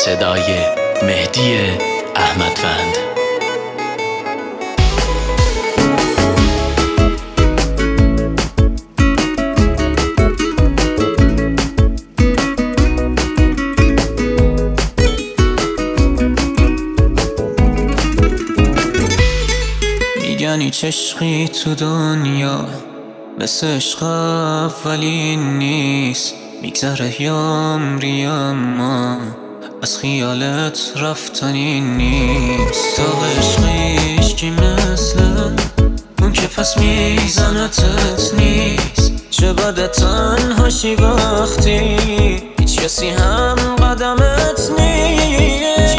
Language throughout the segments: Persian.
صدای مهدی احمدوند. میگن هیچ عشقی تو دنیا مثل عشق اولین نیست، میگذره یامری اما از خیالت رفتنی نیست. تا عشقیش کی مثل اون که پس میزنتت نیست. چه بده تنهاشی وقتی هیچ کسی هم قدمت نیست.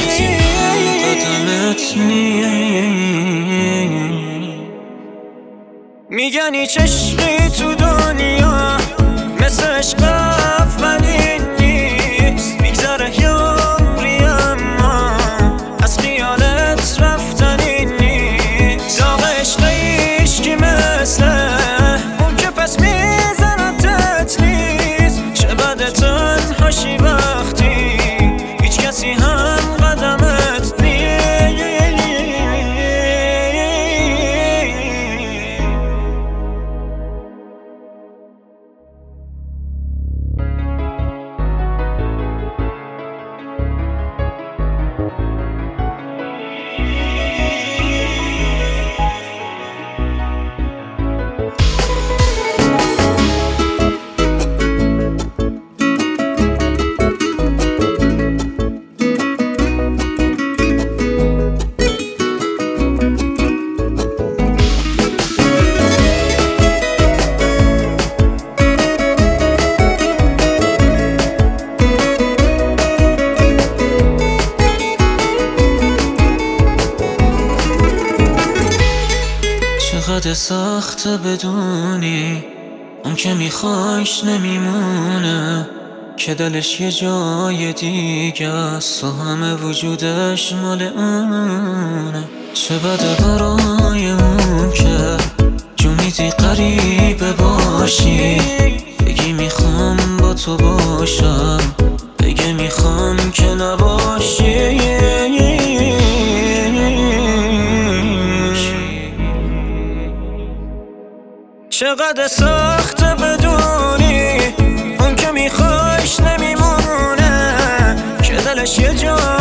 میگن هیچ عشقی تو دنیا مثل عشق اولین نیست، میگذره یامری اما از خیالت رفتنی نیست. داغ عشقیش کی مثل اون که پس میزنتت نیست. چه بده تنهاشی وقتی هیچ کسی هم قدمت نیست. چقدر سخته بدونی اون که میخوایش نمیمونه، که دلش یه جای دیگه است و همه وجودش مال اونه. چه بده برای اون که جونیتی قریبه باشی، بگی میخوام با تو باشم، بگی میخوام که نباشی. چقدر سخته بدونی اون که میخوایش نمیمونه، که دلش یه جا